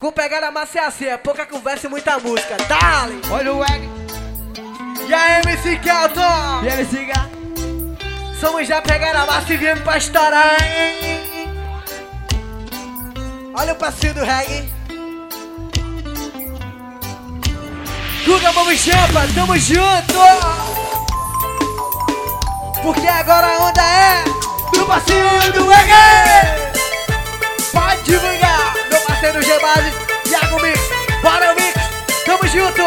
Com pegada massa é assim, é pouca conversa e muita música. Dale! Olha o egg. E aí, MC Kelton? E aí, siga. Somos já pegada massa e viemos pra estourar, hein? Olha o passinho do reggae. Guga, vamos champa, tamo junto! Porque agora a onda é do passinho do reggae! Pode divulgar, meu parceiro G-Base, Thiago Mix, bora Mix, tamo junto!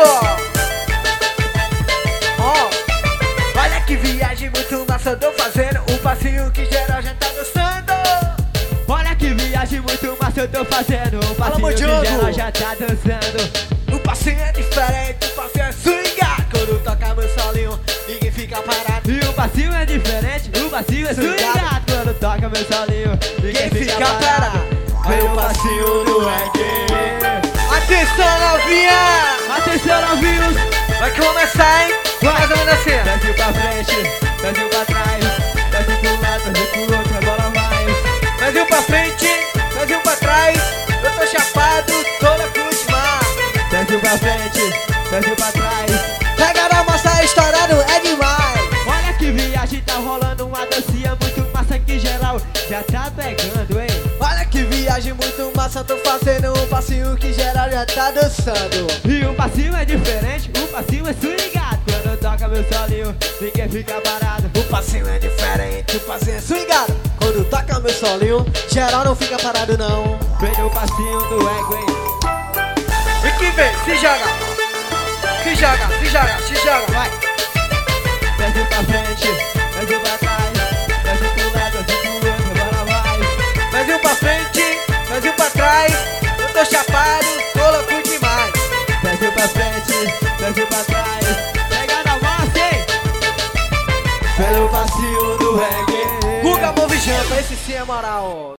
Ó, olha que viagem muito massa eu tô fazendo, um passinho que geral já tá gostando. Olha que viagem muito massa eu tô fazendo, um passinho que geral já tá dançando. O passinho é diferente, o passinho é swingar. Quando toca meu solinho, ninguém fica parado. E o passinho é diferente, o passinho é swingado. Quando toca meu solinho, ninguém fica parado. Olha o passinho do reggae. Atenção, novinha! Atenção, novinhos. Vai começar, hein? Mais ou menos assim. Brasil pra frente, Brasil pra trás, Brasil pro lado, Brasil pro outro, agora vai. Brasil pra frente, Brasil pra trás. Eu tô chapado, tô louco demais. Brasil pra frente, Brasil pra trás. Pega a massa estourado, é demais. Olha que viagem, tá rolando uma dancinha muito massa que geral já tá pegando, hein? Olha que viagem muito massa, tô fazendo um passinho que geral já tá dançando. E o passinho é diferente, o passinho é swingado. Quando toca meu solinho, ninguém fica parado. O passinho é diferente, o passinho é swingado. Quando toca meu solinho, geral não fica parado não. Vem o passinho do ego, hein? E que vem, se joga. Se joga, se joga, se joga, vai. Brasil pra frente, Brasil pra trás, Brasil pro lado, Brasil pro outro, agora vai. Brasil pra frente, Brasil pra trás. Eu tô chapado, tô louco demais. Brasil pra frente, Brasil pra trás. Pega na massa, hein? Pelo passinho do reggae. Guga, move janta, esse sim é moral.